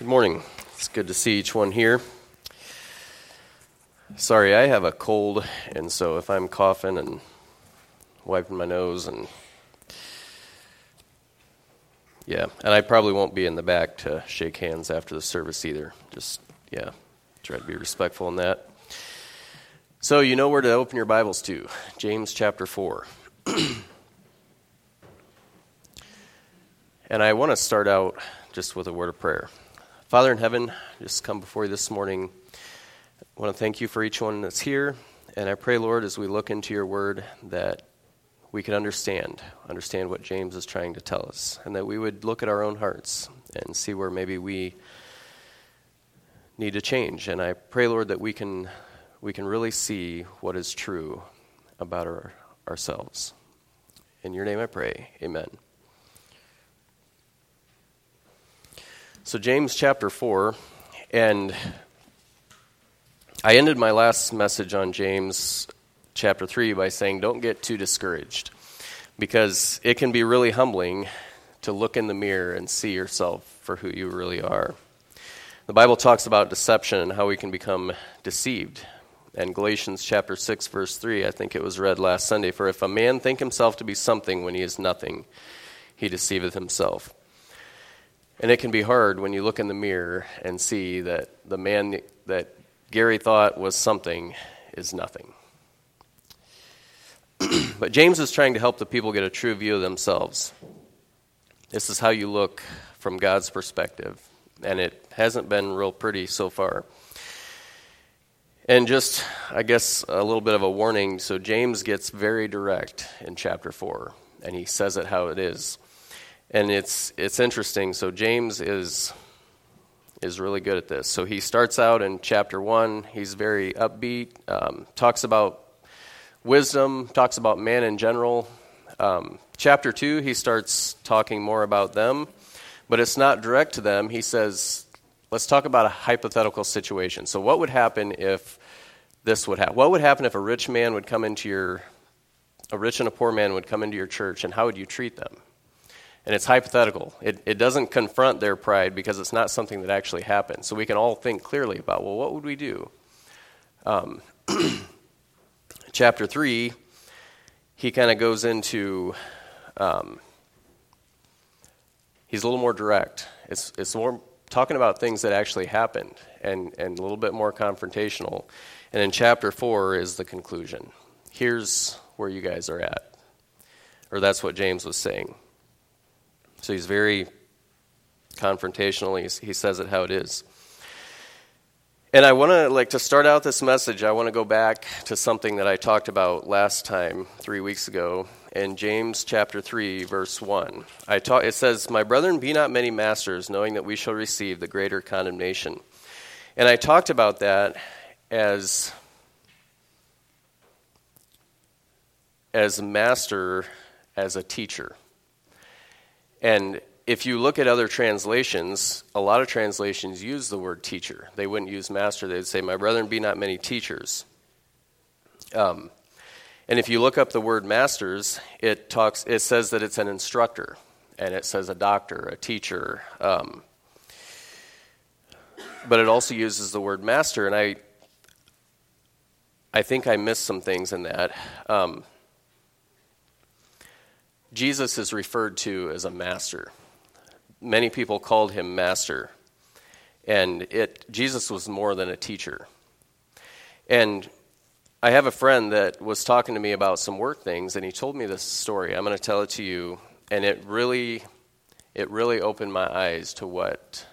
Good morning. It's good to see each one here. Sorry, I have a cold, and so if I'm coughing and wiping my nose and I probably won't be in the back to shake hands after the service either. Try to be respectful in that. So you know where to open your Bibles to. James chapter 4. And I want to start out just with a word of prayer. Father in heaven, just come before you this morning. I want to thank you for each one that's here. And I pray, Lord, as we look into your word, that we can understand what James is trying to tell us, and that we would look at our own hearts and see where maybe we need to change. And I pray, Lord, that we can really see what is true about ourselves. In your name I pray, amen. So James chapter 4, and I ended my last message on James chapter 3 by saying don't get too discouraged, because it can be really humbling to look in the mirror and see yourself for who you really are. The Bible talks about deception and how we can become deceived. And Galatians chapter 6 verse 3, I think it was read last Sunday, for if a man think himself to be something when he is nothing, he deceiveth himself. And it can be hard when you look in the mirror and see that the man that Gary thought was something is nothing. But James is trying to help the people get a true view of themselves. This is how you look from God's perspective, and it hasn't been real pretty so far. And just, I guess, a little bit of a warning. So James gets very direct in chapter 4, and he says it how it is. And it's interesting. So James is really good at this. So he starts out in chapter 1. He's very upbeat, talks about wisdom, talks about man in general. Chapter 2, he starts talking more about them, but it's not direct to them. He says, let's talk about a hypothetical situation. So what would happen if this would happen? What would happen if a rich and a poor man would come into your church, and how would you treat them? And it's hypothetical. It doesn't confront their pride because it's not something that actually happened. So we can all think clearly about, well, what would we do? Chapter 3, he kind of goes into, he's a little more direct. It's more talking about things that actually happened and a little bit more confrontational. And in chapter 4 is the conclusion. Here's where you guys are at. Or that's what James was saying. So he's very confrontational. He says it how it is. And I want to start out this message, I want to go back to something that I talked about last time, 3 weeks ago, in James chapter 3, verse 1. It says, "My brethren, be not many masters, knowing that we shall receive the greater condemnation." And I talked about that as master, as a teacher. And if you look at other translations, a lot of translations use the word teacher. They wouldn't use master. They'd say, "My brethren, be not many teachers." And if you look up the word masters, it says that it's an instructor, and it says a doctor, a teacher. But it also uses the word master, and I think I missed some things in that. Jesus is referred to as a master. Many people called him master. And Jesus was more than a teacher. And I have a friend that was talking to me about some work things, and he told me this story. I'm going to tell it to you. And it really opened my eyes to what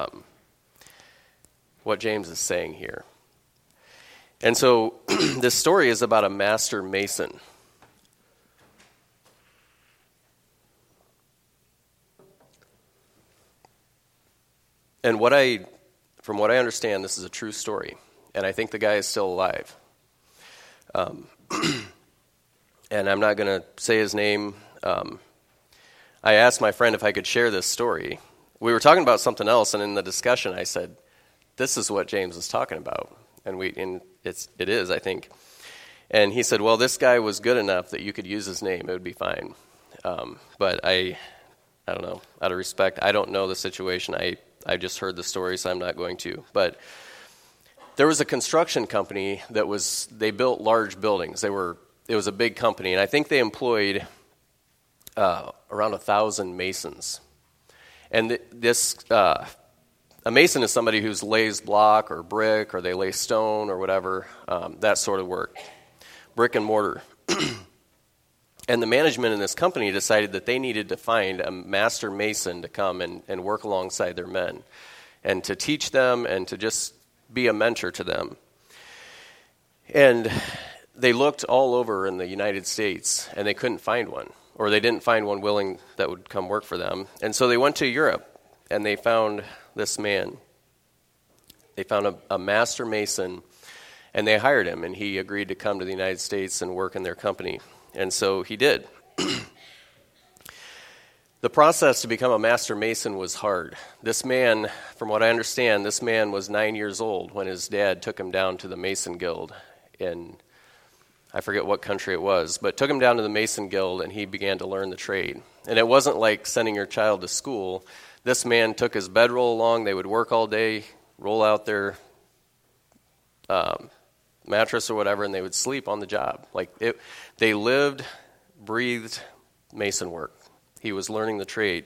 James is saying here. And so this story is about a master mason. And from what I understand, this is a true story. And I think the guy is still alive. And I'm not going to say his name. I asked my friend if I could share this story. We were talking about something else, and in the discussion I said, this is what James is talking about. And it is, I think. And he said, well, this guy was good enough that you could use his name. It would be fine. But I don't know, out of respect, I don't know the situation. I just heard the story, so I'm not going to. But there was a construction company they built large buildings. It was a big company, and I think they employed around 1,000 masons. And a mason is somebody who lays block or brick, or they lay stone or whatever, that sort of work, brick and mortar. And the management in this company decided that they needed to find a master mason to come and work alongside their men and to teach them and to just be a mentor to them. And they looked all over in the United States, and they couldn't find one, or they didn't find one willing that would come work for them. And so they went to Europe, and they found this man. They found a master mason, and they hired him, and he agreed to come to the United States and work in their company. And so he did. The process to become a master mason was hard. This man, from what I understand, this man was 9 years old when his dad took him down to the Mason Guild in, I forget what country it was, but took him down to the Mason Guild, and he began to learn the trade. And it wasn't like sending your child to school. This man took his bedroll along. They would work all day, roll out their mattress or whatever, and they would sleep on the job. They lived, breathed mason work. He was learning the trade.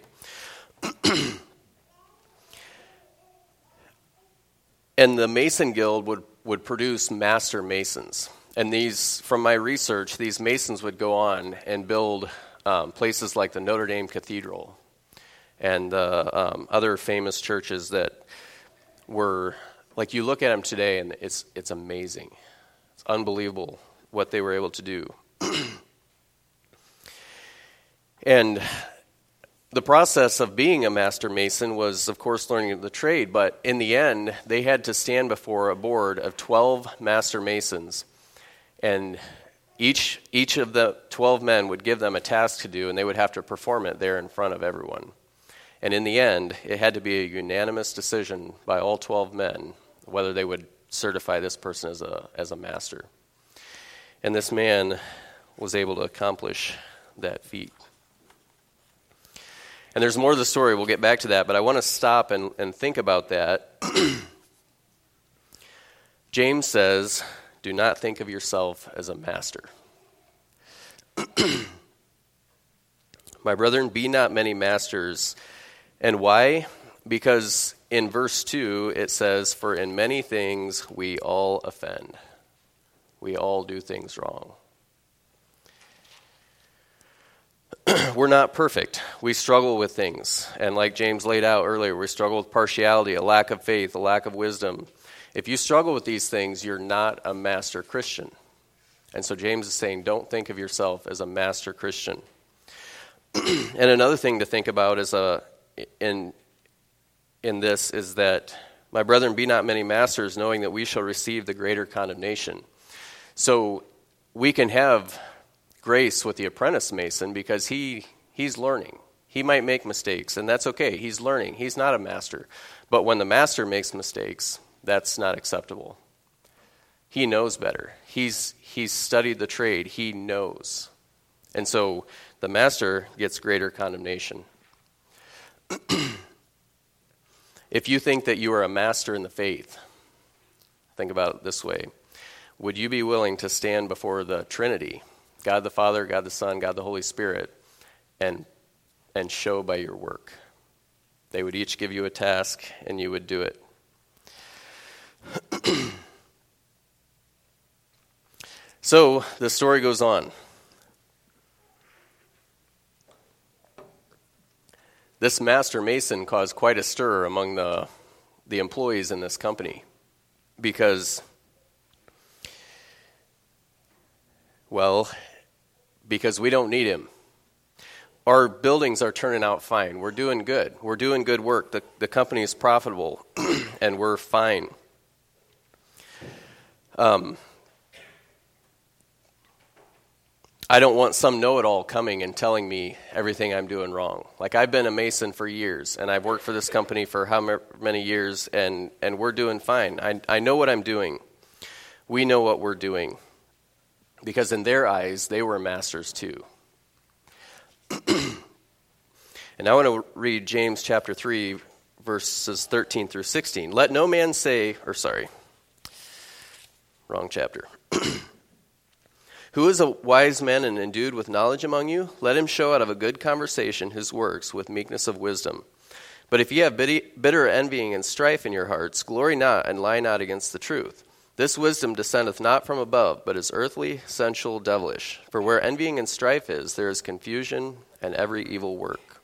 And the Mason Guild would produce master masons. And these, from my research, these masons would go on and build places like the Notre Dame Cathedral and other famous churches that were, like, you look at them today and it's amazing. It's unbelievable what they were able to do. And the process of being a master mason was, of course, learning the trade, but in the end, they had to stand before a board of 12 master masons, and each of the 12 men would give them a task to do, and they would have to perform it there in front of everyone. And in the end, it had to be a unanimous decision by all 12 men whether they would certify this person as a master. And this man was able to accomplish that feat. And there's more to the story. We'll get back to that, but I want to stop and think about that. James says, do not think of yourself as a master. My brethren, be not many masters. And why? Because in verse 2 it says, for in many things we all offend. We all do things wrong. We're not perfect. We struggle with things. And like James laid out earlier, we struggle with partiality, a lack of faith, a lack of wisdom. If you struggle with these things, you're not a master Christian. And so James is saying, don't think of yourself as a master Christian. And another thing to think about is in this is that, my brethren, be not many masters, knowing that we shall receive the greater condemnation. So we can have grace with the apprentice mason because he's learning. He might make mistakes, and that's okay. He's learning. He's not a master. But when the master makes mistakes, that's not acceptable. He knows better. He's studied the trade. He knows. And so the master gets greater condemnation. If you think that you are a master in the faith, think about it this way. Would you be willing to stand before the Trinity, God the Father, God the Son, God the Holy Spirit, and show by your work? They would each give you a task, and you would do it. So the story goes on. This master mason caused quite a stir among the employees in this company because we don't need him. Our buildings are turning out fine. We're doing good. We're doing good work. The company is profitable, and we're fine. I don't want some know-it-all coming and telling me everything I'm doing wrong. Like, I've been a mason for years, and I've worked for this company for how many years, and we're doing fine. I know what I'm doing. We know what we're doing. Because in their eyes, they were masters too. And I want to read James chapter 3, verses 13 through 16. Let no man say, wrong chapter. Who is a wise man and endued with knowledge among you? Let him show out of a good conversation his works with meekness of wisdom. But if ye have bitter envying and strife in your hearts, glory not and lie not against the truth. This wisdom descendeth not from above, but is earthly, sensual, devilish. For where envying and strife is, there is confusion and every evil work.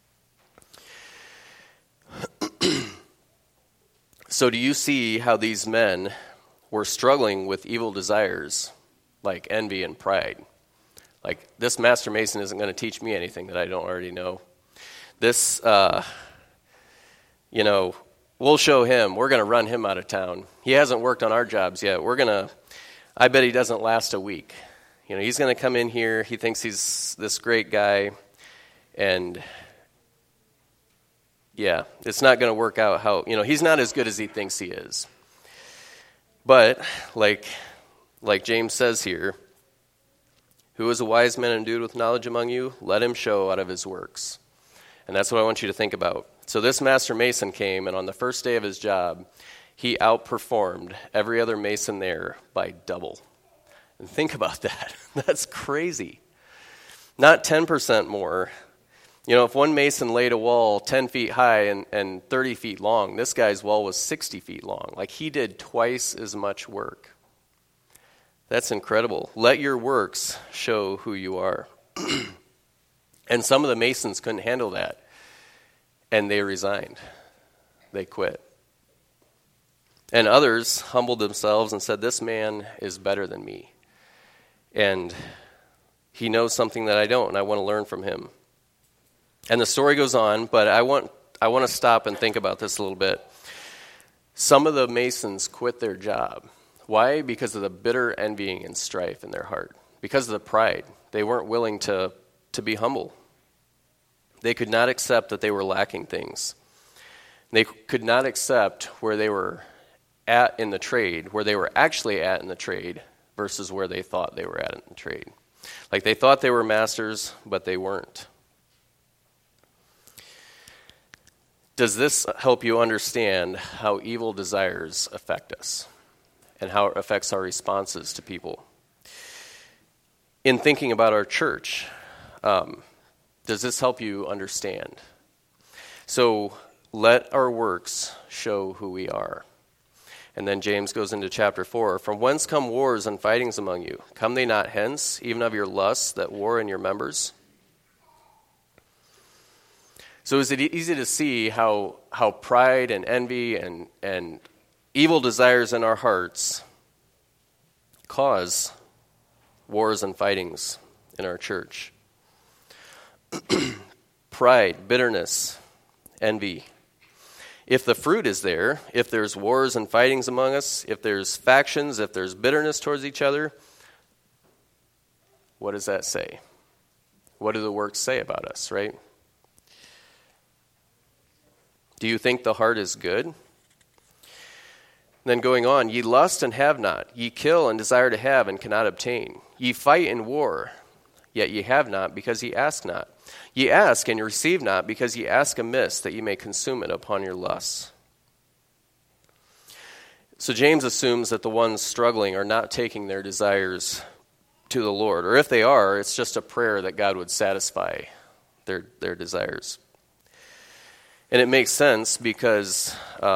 So do you see how these men were struggling with evil desires like envy and pride? Like, this Master Mason isn't going to teach me anything that I don't already know. This, we'll show him. We're going to run him out of town. He hasn't worked on our jobs yet. I bet he doesn't last a week. He's going to come in here. He thinks he's this great guy. And, yeah, it's not going to work out how, he's not as good as he thinks he is. But, like James says here, who is a wise man endued with knowledge among you? Let him show out of his works. And that's what I want you to think about. So this Master Mason came, and on the first day of his job, he outperformed every other mason there by double. And think about that. That's crazy. Not 10% more. If one mason laid a wall 10 feet high and 30 feet long, this guy's wall was 60 feet long. Like, he did twice as much work. That's incredible. Let your works show who you are. And some of the masons couldn't handle that, and they resigned. They quit. And others humbled themselves and said, this man is better than me. And he knows something that I don't, and I want to learn from him. And the story goes on, but I want to stop and think about this a little bit. Some of the masons quit their job. Why? Because of the bitter envying and strife in their heart. Because of the pride. They weren't willing to be humble. They could not accept that they were lacking things. They could not accept where they were at in the trade, where they were actually at in the trade, versus where they thought they were at in the trade. Like, they thought they were masters, but they weren't. Does this help you understand how evil desires affect us and how it affects our responses to people? In thinking about our church, does this help you understand? So let our works show who we are. And then James goes into chapter 4. From whence come wars and fightings among you? Come they not hence, even of your lusts that war in your members? So is it easy to see how pride and envy and evil desires in our hearts cause wars and fightings in our church? Pride, bitterness, envy. If the fruit is there, if there's wars and fightings among us, if there's factions, if there's bitterness towards each other, what does that say? What do the works say about us, right? Do you think the heart is good? Then going on, ye lust and have not, ye kill and desire to have and cannot obtain. Ye fight in war, yet ye have not, because ye ask not. Ye ask and ye receive not, because ye ask amiss, that ye may consume it upon your lusts. So James assumes that the ones struggling are not taking their desires to the Lord. Or if they are, it's just a prayer that God would satisfy their desires. And it makes sense because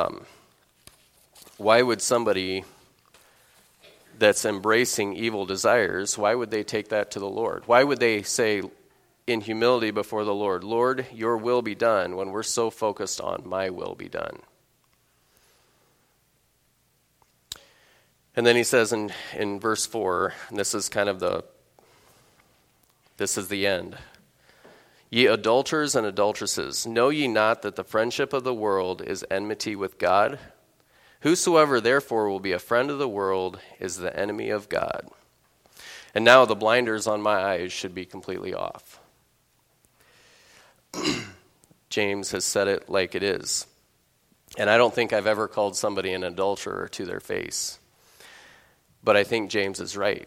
why would somebody that's embracing evil desires, why would they take that to the Lord? Why would they say in humility before the Lord, Lord, your will be done, when we're so focused on my will be done? And then he says in verse 4, and this is the end. Ye adulterers and adulteresses, know ye not that the friendship of the world is enmity with God? Whosoever therefore will be a friend of the world is the enemy of God. And now the blinders on my eyes should be completely off. James has said it like it is. And I don't think I've ever called somebody an adulterer to their face. But I think James is right.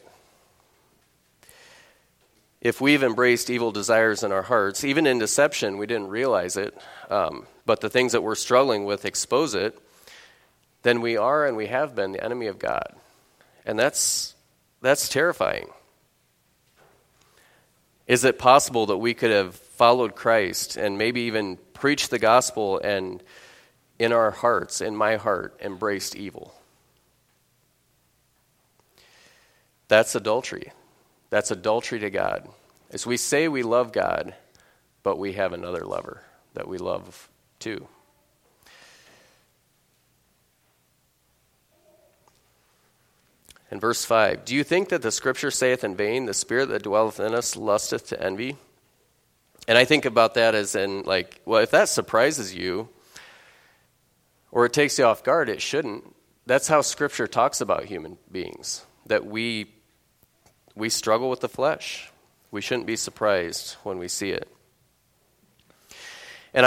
If we've embraced evil desires in our hearts, even in deception, we didn't realize it, but the things that we're struggling with expose it, then we are and we have been the enemy of God. And that's terrifying. Is it possible that we could have followed Christ and maybe even preached the gospel and in our hearts, in my heart, embraced evil? That's adultery. That's adultery to God. As we say we love God, but we have another lover that we love too. In verse 5, do you think that the scripture saith in vain, the spirit that dwelleth in us lusteth to envy? And I think about that as in like, well, if that surprises you or it takes you off guard, it shouldn't. That's how scripture talks about human beings, that we struggle with the flesh. We shouldn't be surprised when we see it. And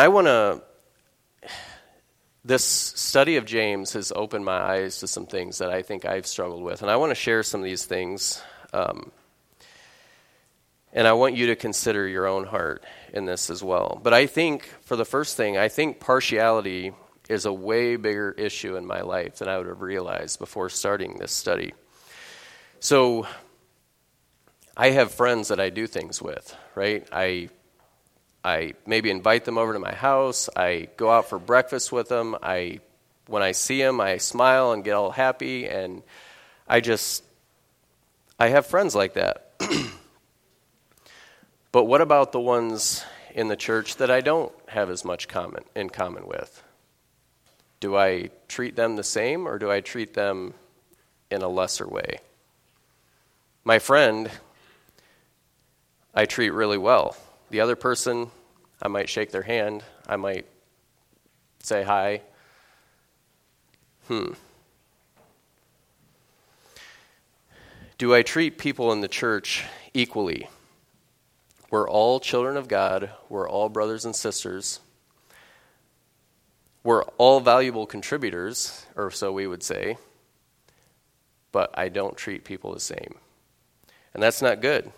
this study of James has opened my eyes to some things that I think I've struggled with. And I want to share some of these things. And I want you to consider your own heart in this as well. But I think, for the first thing, I think partiality is a way bigger issue in my life than I would have realized before starting this study. So I have friends that I do things with, right? I maybe invite them over to my house. I go out for breakfast with them. When I see them, I smile and get all happy. And I have friends like that. But what about the ones in the church that I don't have as much in common with? Do I treat them the same, or do I treat them in a lesser way? My friend, I treat really well. The other person, I might shake their hand. I might say hi. Do I treat people in the church equally? We're all children of God. We're all brothers and sisters. We're all valuable contributors, or so we would say. But I don't treat people the same. And that's not good.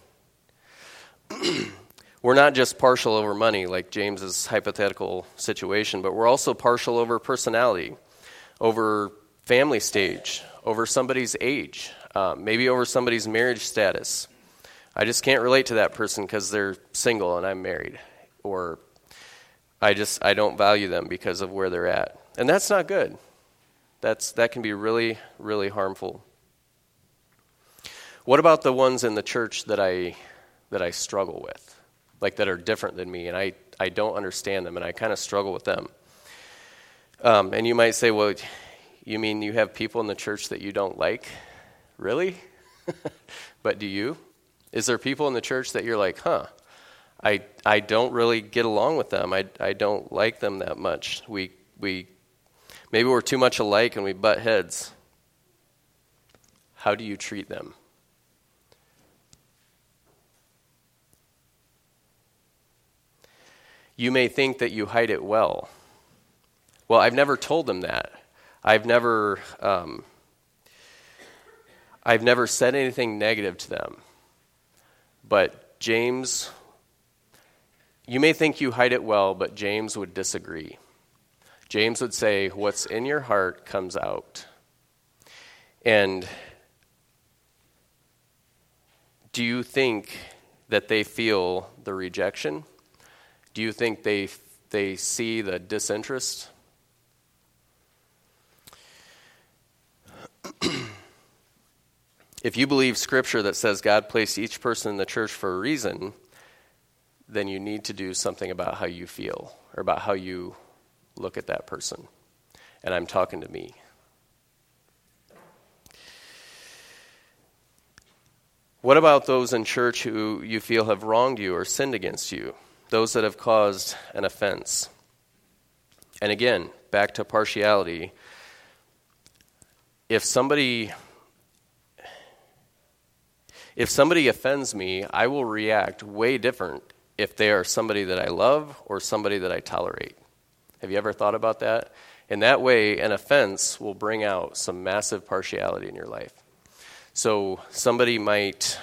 We're not just partial over money, like James's hypothetical situation, but we're also partial over personality, over family stage, over somebody's age, maybe over somebody's marriage status. I just can't relate to that person because they're single and I'm married. Or I don't value them because of where they're at. And that's not good. That can be really, really harmful. What about the ones in the church that I struggle with, like that are different than me, and I don't understand them, and I kind of struggle with them? And you might say, well, you mean you have people in the church that you don't like? Really? But do you? Is there people in the church that you're like, I don't really get along with them. I don't like them that much. Maybe we're too much alike and we butt heads. How do you treat them? You may think that you hide it well. Well, I've never told them that. I've never said anything negative to them. But James, you may think you hide it well, but James would disagree. James would say, what's in your heart comes out. And do you think that they feel the rejection? Do you think they see the disinterest? If you believe Scripture that says God placed each person in the church for a reason, then you need to do something about how you feel or about how you look at that person. And I'm talking to me. What about those in church who you feel have wronged you or sinned against you? Those that have caused an offense. And again, back to partiality. If somebody offends me, I will react way different if they are somebody that I love or somebody that I tolerate. Have you ever thought about that? In that way, an offense will bring out some massive partiality in your life. So somebody might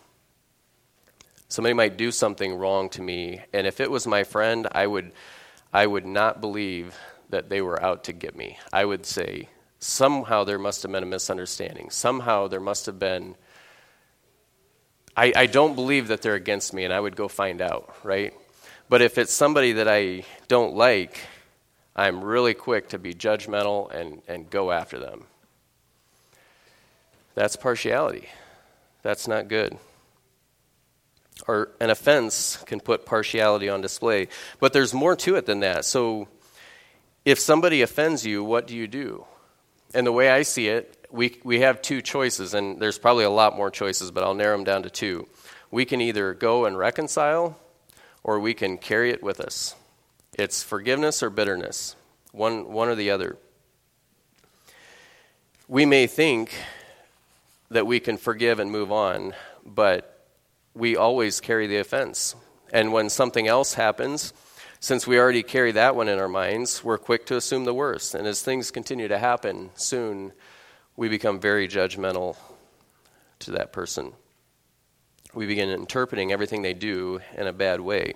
do something wrong to me, and if it was my friend, I I would not believe that they were out to get me. I would say, somehow there must have been a misunderstanding. Somehow there must have been, I don't believe that they're against me, and I would go find out, right? But if it's somebody that I don't like, I'm really quick to be judgmental and go after them. That's partiality. That's not good. Or an offense can put partiality on display. But there's more to it than that. So if somebody offends you, what do you do? And the way I see it, we have two choices, and there's probably a lot more choices, but I'll narrow them down to two. We can either go and reconcile, or we can carry it with us. It's forgiveness or bitterness, one or the other. We may think that we can forgive and move on, but we always carry the offense. And when something else happens, since we already carry that one in our minds, we're quick to assume the worst. And as things continue to happen, soon we become very judgmental to that person. We begin interpreting everything they do in a bad way.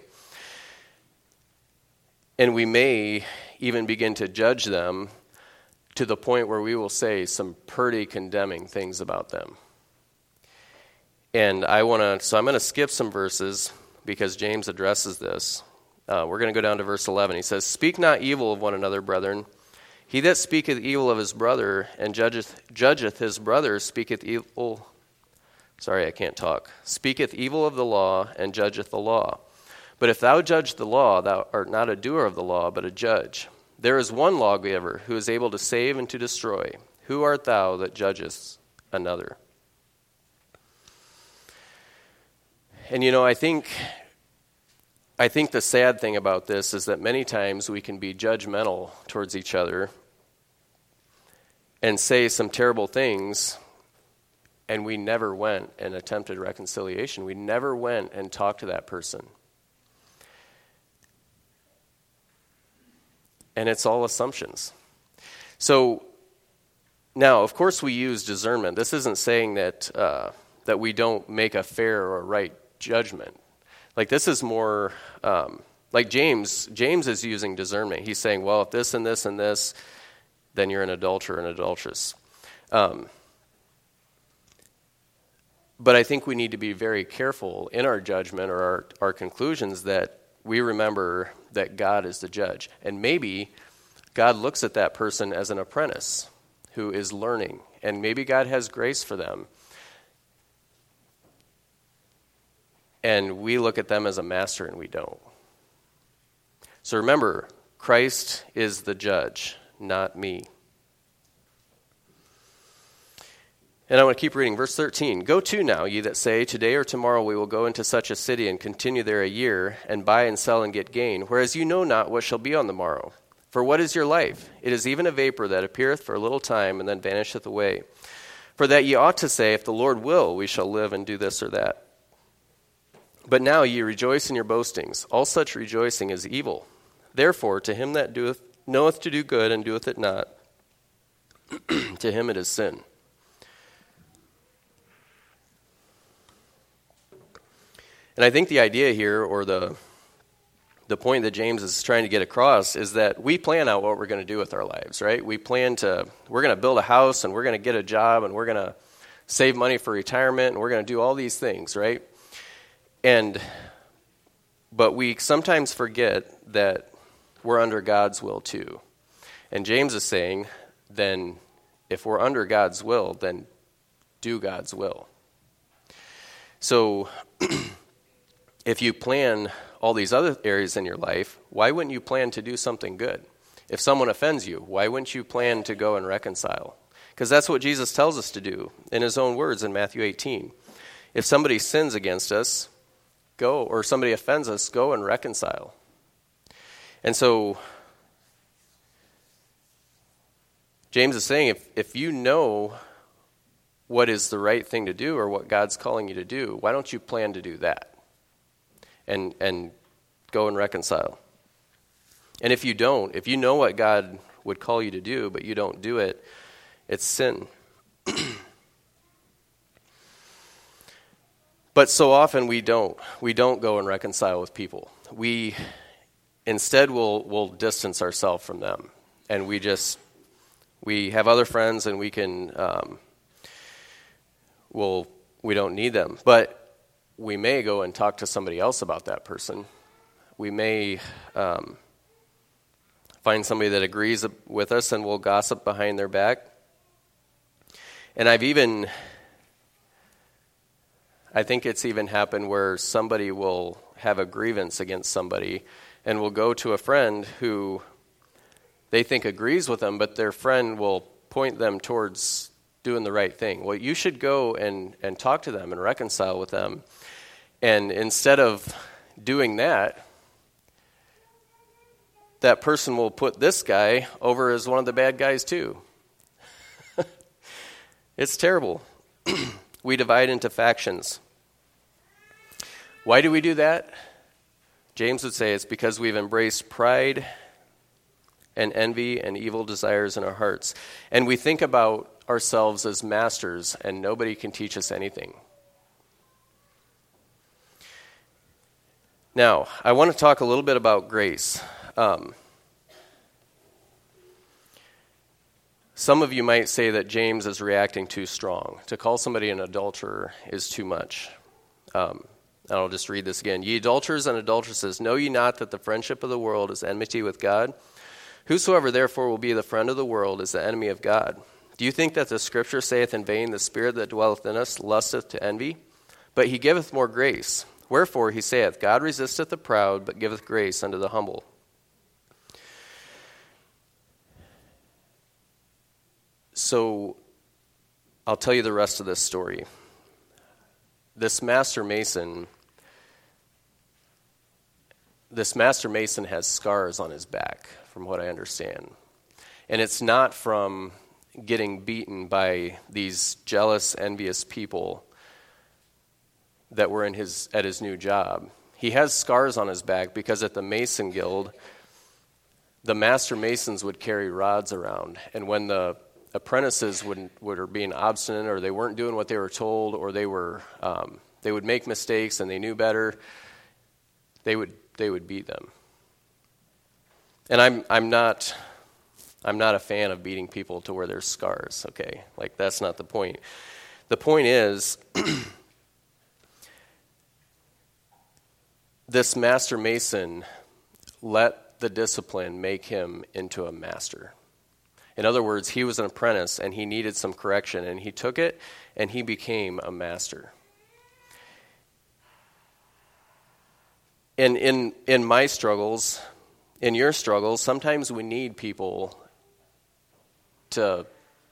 And we may even begin to judge them to the point where we will say some pretty condemning things about them. And I'm going to skip some verses because James addresses this. We're going to go down to verse 11. He says, "Speak not evil of one another, brethren. He that speaketh evil of his brother and judgeth his brother speaketh evil." Sorry, I can't talk. "Speaketh evil of the law and judgeth the law. But if thou judge the law, thou art not a doer of the law, but a judge. There is one lawgiver who is able to save and to destroy. Who art thou that judgest another?" And I think the sad thing about this is that many times we can be judgmental towards each other and say some terrible things, and we never went and attempted reconciliation. We never went and talked to that person. And it's all assumptions. So now, of course, we use discernment. This isn't saying that that we don't make a fair or right judgment. Like this is more like James is using discernment. He's saying, well, if this and this and this, then you're an adulterer and adulteress. But I think we need to be very careful in our judgment or our conclusions that we remember that God is the judge. And maybe God looks at that person as an apprentice who is learning. And maybe God has grace for them. And we look at them as a master and we don't. So remember, Christ is the judge, not me. And I want to keep reading. Verse 13. "Go to now, ye that say, Today or tomorrow we will go into such a city and continue there a year, and buy and sell and get gain, whereas you know not what shall be on the morrow. For what is your life? It is even a vapor that appeareth for a little time, and then vanisheth away. For that ye ought to say, If the Lord will, we shall live and do this or that. But now ye rejoice in your boastings. All such rejoicing is evil. Therefore, to him that knoweth to do good and doeth it not, to him it is sin." And I think the idea here, or the point that James is trying to get across, is that we plan out what we're going to do with our lives, right? We're going to build a house, and we're going to get a job, and we're going to save money for retirement, and we're going to do all these things, right? But we sometimes forget that we're under God's will too. And James is saying, then if we're under God's will, then do God's will. So if you plan all these other areas in your life, why wouldn't you plan to do something good? If someone offends you, why wouldn't you plan to go and reconcile? Because that's what Jesus tells us to do in his own words in Matthew 18. If somebody sins against us, go, or somebody offends us, go and reconcile. And so James is saying, if you know what is the right thing to do or what God's calling you to do, why don't you plan to do that? And go and reconcile. And if you don't, if you know what God would call you to do, but you don't do it, it's sin. But so often we don't go and reconcile with people. We instead we'll distance ourselves from them, and we have other friends, and we can we don't need them. But we may go and talk to somebody else about that person. We may find somebody that agrees with us, and we'll gossip behind their back. And I think it's even happened where somebody will have a grievance against somebody and will go to a friend who they think agrees with them, but their friend will point them towards doing the right thing. Well, you should go and talk to them and reconcile with them. And instead of doing that, that person will put this guy over as one of the bad guys too. It's terrible. We divide into factions. Why do we do that? James would say it's because we've embraced pride and envy and evil desires in our hearts. And we think about ourselves as masters, and nobody can teach us anything. Now, I want to talk a little bit about grace. Some of you might say that James is reacting too strong. To call somebody an adulterer is too much. I'll just read this again. Ye adulterers and adulteresses, know ye not that the friendship of the world is enmity with God? Whosoever therefore will be the friend of the world is the enemy of God. Do you think that the Scripture saith in vain, the Spirit that dwelleth in us lusteth to envy? But he giveth more grace. Wherefore he saith, God resisteth the proud, but giveth grace unto the humble. So I'll tell you the rest of this story. This master mason has scars on his back, from what I understand. And it's not from getting beaten by these jealous, envious people that were at his new job. He has scars on his back because at the Mason Guild, the master masons would carry rods around. And when the apprentices were being obstinate, or they weren't doing what they were told, or they would make mistakes and they knew better, they would beat them. And I'm not a fan of beating people to where there's scars, okay? Like, that's not the point. The point is, this master mason let the discipline make him into a master. In other words, he was an apprentice and he needed some correction, and he took it and he became a master. And in my struggles, in your struggles, sometimes we need people to,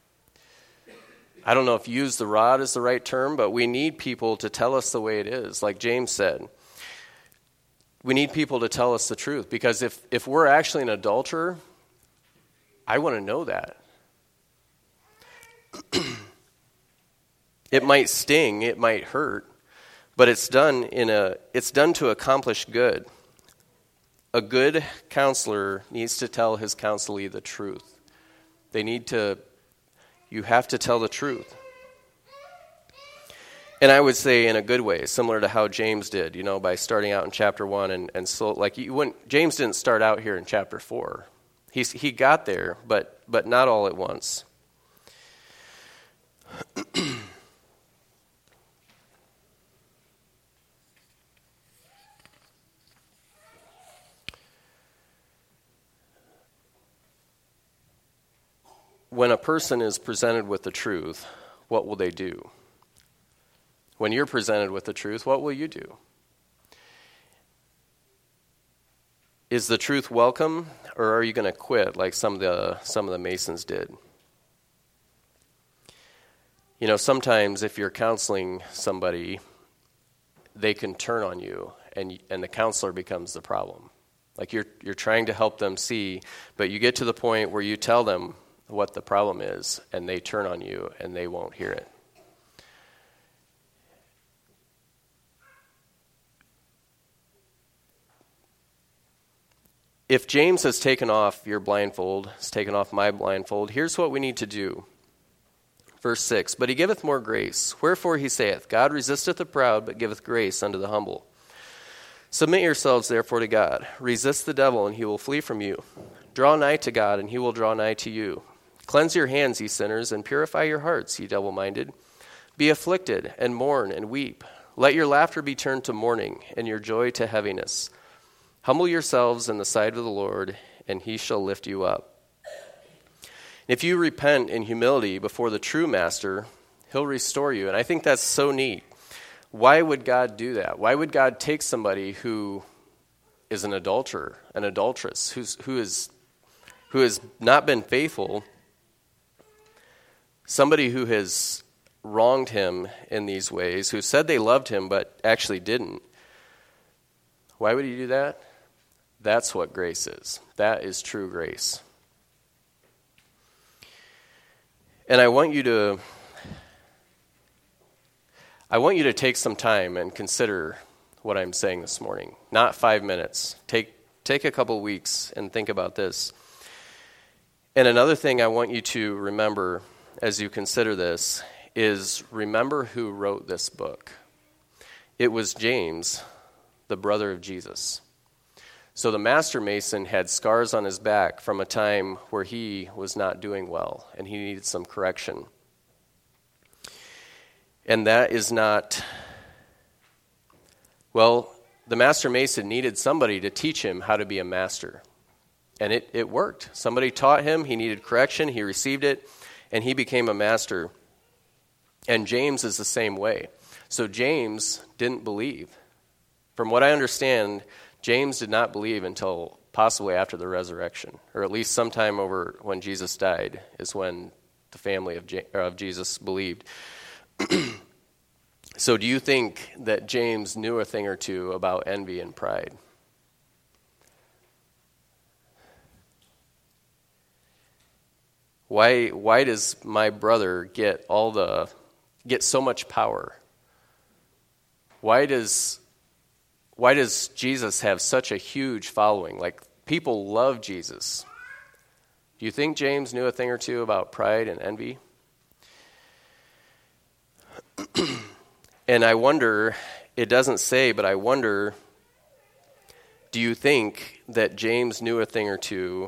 I don't know if use the rod is the right term, but we need people to tell us the way it is. Like James said, we need people to tell us the truth, because if we're actually an adulterer, I want to know that. It might sting, it might hurt, but it's done to accomplish good. A good counselor needs to tell his counselee the truth. You have to tell the truth. And I would say in a good way, similar to how James did, by starting out in chapter 1 and so like James didn't start out here in chapter 4. He got there, but not all at once. When a person is presented with the truth, what will they do? When you're presented with the truth, what will you do? Is the truth welcome, or are you going to quit like some of the Masons did? Sometimes if you're counseling somebody, they can turn on you, and the counselor becomes the problem. Like you're trying to help them see, but you get to the point where you tell them what the problem is, and they turn on you, and they won't hear it. If James has taken off your blindfold, has taken off my blindfold, here's what we need to do. Verse 6, but he giveth more grace. Wherefore he saith, God resisteth the proud, but giveth grace unto the humble. Submit yourselves therefore to God. Resist the devil, and he will flee from you. Draw nigh to God, and he will draw nigh to you. Cleanse your hands, ye sinners, and purify your hearts, ye double-minded. Be afflicted, and mourn, and weep. Let your laughter be turned to mourning, and your joy to heaviness. Humble yourselves in the sight of the Lord, and he shall lift you up. If you repent in humility before the true master, he'll restore you. And I think that's so neat. Why would God do that? Why would God take somebody who is an adulterer, an adulteress, who has not been faithful, somebody who has wronged him in these ways, who said they loved him but actually didn't? Why would he do that? That's what grace is. That is true grace. And I want you to take some time and consider what I'm saying this morning. Not 5 minutes. Take a couple weeks and think about this. And another thing I want you to remember as you consider this is remember who wrote this book. It was James, the brother of Jesus. So the master mason had scars on his back from a time where he was not doing well and he needed some correction. And that is not, well, the master mason needed somebody to teach him how to be a master. And it worked. Somebody taught him, he needed correction, he received it, and he became a master. And James is the same way. So James didn't believe. From what I understand, James did not believe until possibly after the resurrection, or at least sometime over when Jesus died is when the family of Jesus believed. So do you think that James knew a thing or two about envy and pride? Why does my brother get so much power? Why does Jesus have such a huge following? Like, people love Jesus. Do you think James knew a thing or two about pride and envy? And I wonder, it doesn't say, but I wonder, do you think that James knew a thing or two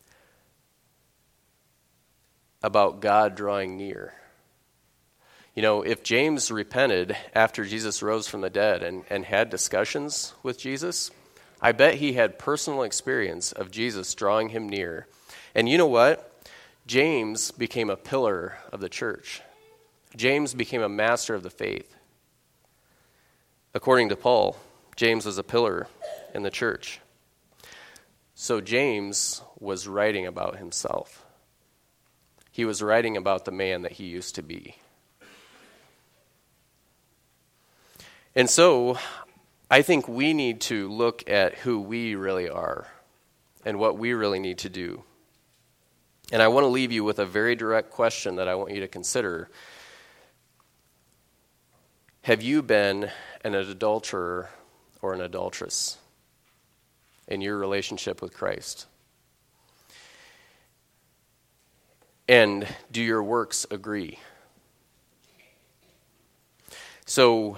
about God drawing near? You know, if James repented after Jesus rose from the dead and had discussions with Jesus, I bet he had personal experience of Jesus drawing him near. And you know what? James became a pillar of the church. James became a master of the faith. According to Paul, James was a pillar in the church. So James was writing about himself. He was writing about the man that he used to be. And so I think we need to look at who we really are and what we really need to do. And I want to leave you with a very direct question that I want you to consider. Have you been an adulterer or an adulteress in your relationship with Christ? And do your works agree? So,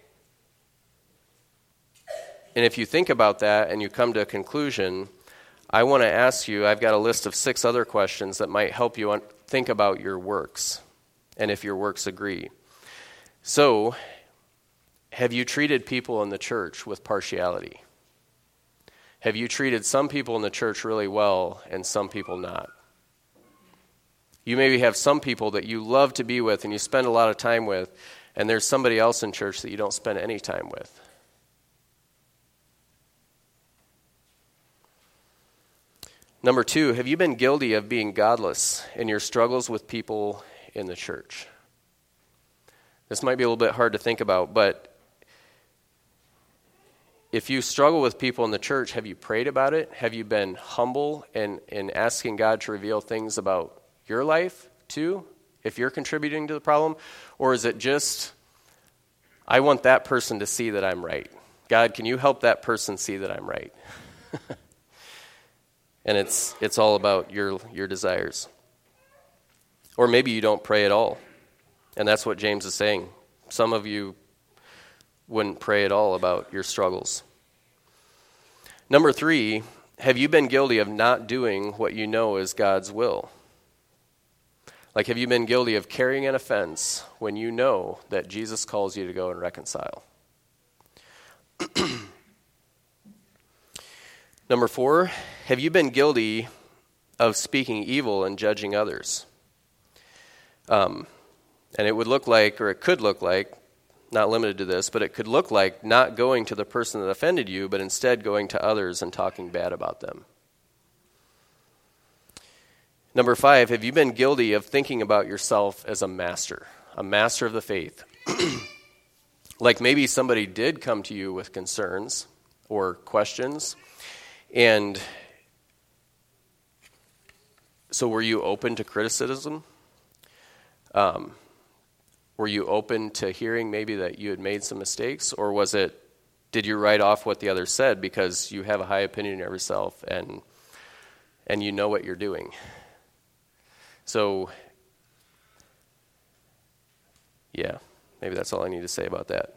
and if you think about that and you come to a conclusion, I want to ask you, I've got a list of 6 other questions that might help you think about your works and if your works agree. So, have you treated people in the church with partiality? Have you treated some people in the church really well and some people not? You maybe have some people that you love to be with and you spend a lot of time with, and there's somebody else in church that you don't spend any time with. Number 2, have you been guilty of being godless in your struggles with people in the church? This might be a little bit hard to think about, but if you struggle with people in the church, have you prayed about it? Have you been humble in asking God to reveal things about your life too, if you're contributing to the problem? Or is it just, I want that person to see that I'm right. God, can you help that person see that I'm right? And it's all about your desires. Or maybe you don't pray at all. And that's what James is saying. Some of you wouldn't pray at all about your struggles. Number 3, have you been guilty of not doing what you know is God's will? Like, have you been guilty of carrying an offense when you know that Jesus calls you to go and reconcile? Number 4, have you been guilty of speaking evil and judging others? And it would look like, or it could look like, not limited to this, but it could look like not going to the person that offended you, but instead going to others and talking bad about them. Number 5, have you been guilty of thinking about yourself as a master of the faith? Like maybe somebody did come to you with concerns or questions, and so were you open to criticism? Were you open to hearing maybe that you had made some mistakes? Or did you write off what the other said because you have a high opinion of yourself and you know what you're doing? So, yeah, maybe that's all I need to say about that.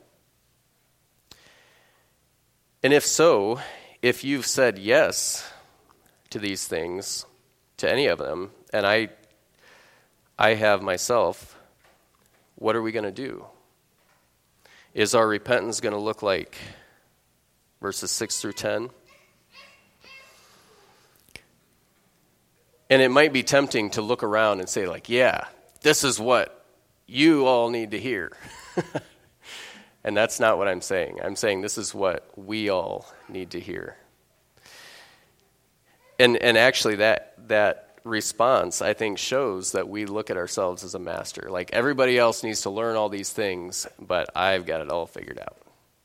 And if so, if you've said yes to these things, to any of them, and I have myself, what are we going to do? Is our repentance going to look like verses 6 through 10? And it might be tempting to look around and say, like, yeah, this is what you all need to hear. And that's not what I'm saying. I'm saying this is what we all need to hear. And actually that response, I think, shows that we look at ourselves as a master. Like, everybody else needs to learn all these things, but I've got it all figured out.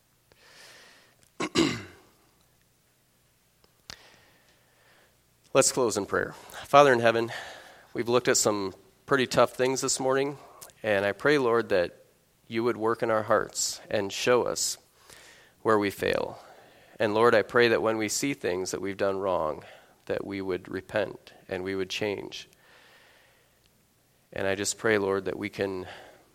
Let's close in prayer. Father in heaven, we've looked at some pretty tough things this morning, and I pray, Lord, that you would work in our hearts and show us where we fail. And Lord, I pray that when we see things that we've done wrong, that we would repent and we would change. And I just pray, Lord, that we can,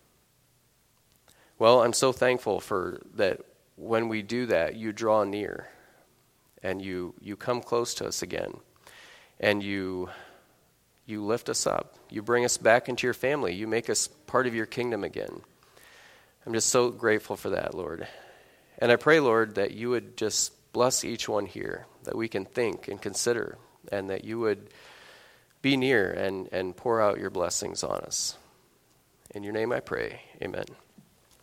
I'm so thankful for that when we do that, you draw near and you come close to us again. And you lift us up. You bring us back into your family. You make us part of your kingdom again. I'm just so grateful for that, Lord. And I pray, Lord, that you would just bless each one here, that we can think and consider, and that you would be near and pour out your blessings on us. In your name I pray, amen.